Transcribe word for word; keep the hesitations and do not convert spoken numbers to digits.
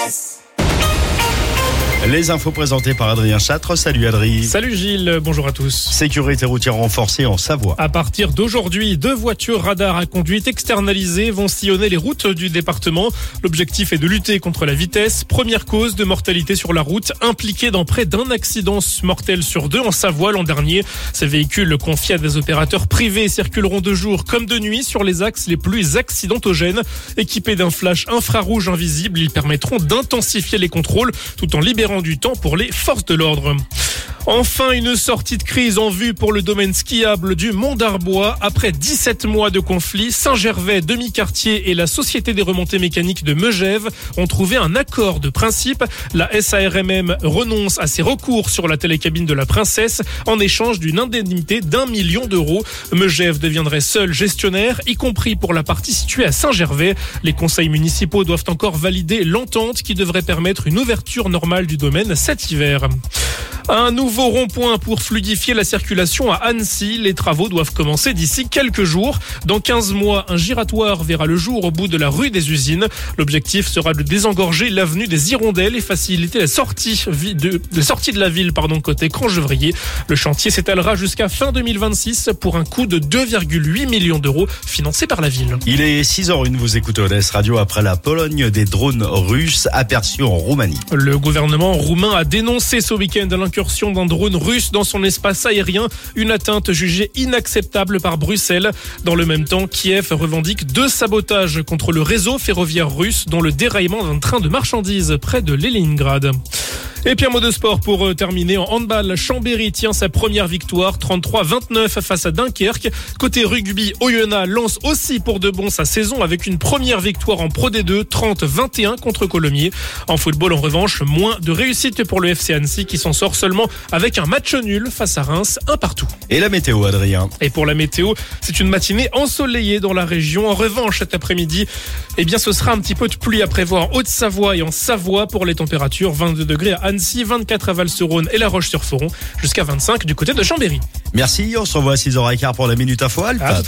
S. Les infos présentées par Adrien Châtre. Salut Adrien. Salut Gilles, bonjour à tous. Sécurité routière renforcée en Savoie. À partir d'aujourd'hui, deux voitures radars à conduite externalisée vont sillonner les routes du département. L'objectif est de lutter contre la vitesse, première cause de mortalité sur la route, impliquée dans près d'un accident mortel sur deux en Savoie l'an dernier. Ces véhicules confiés à des opérateurs privés circuleront de jour comme de nuit sur les axes les plus accidentogènes. Équipés d'un flash infrarouge invisible, ils permettront d'intensifier les contrôles tout en libérant du temps pour les forces de l'ordre. Enfin, une sortie de crise en vue pour le domaine skiable du Mont d'Arbois. Après dix-sept mois de conflit, Saint-Gervais, Demi-Quartier et la Société des remontées mécaniques de Megève ont trouvé un accord de principe. La S A R M M renonce à ses recours sur la télécabine de la Princesse en échange d'une indemnité d'un million d'euros. Megève deviendrait seul gestionnaire, y compris pour la partie située à Saint-Gervais. Les conseils municipaux doivent encore valider l'entente qui devrait permettre une ouverture normale du domaine cet hiver. Un nouveau rond-point pour fluidifier la circulation à Annecy. Les travaux doivent commencer d'ici quelques jours. Dans quinze mois, un giratoire verra le jour au bout de la rue des Usines. L'objectif sera de désengorger l'avenue des Hirondelles et faciliter la sortie de, la sortie de la ville, pardon, côté Crangevrier. Le chantier s'étalera jusqu'à fin deux mille vingt-six pour un coût de deux virgule huit millions d'euros financé par la ville. Il est six heures zéro un, vous écoutez O D S Radio après la Pologne des drones russes aperçus en Roumanie. Le gouvernement roumain a dénoncé ce week-end l'incursion d'un drone russe dans son espace aérien, une atteinte jugée inacceptable par Bruxelles. Dans le même temps, Kiev revendique deux sabotages contre le réseau ferroviaire russe, dont le déraillement d'un train de marchandises près de Leningrad. Et puis un mot de sport pour terminer. En handball, Chambéry tient sa première victoire, trente-trois à vingt-neuf face à Dunkerque. Côté rugby, Oyonnax lance aussi pour de bon sa saison avec une première victoire en Pro D deux, trente à vingt et un contre Colomiers. En football, en revanche, moins de réussite pour le F C Annecy qui s'en sort seulement avec un match nul face à Reims, un partout. Et la météo, Adrien? Et pour la météo, c'est une matinée ensoleillée dans la région. En revanche, cet après-midi, eh bien, ce sera un petit peu de pluie à prévoir en Haute-Savoie et en Savoie pour les températures. vingt-deux degrés à Annecy, vingt-quatre à Val-sur-Rhône et La Roche-sur-Foron, jusqu'à vingt-cinq du côté de Chambéry. Merci, on se revoit à six heures quinze pour la Minute Info Alpes.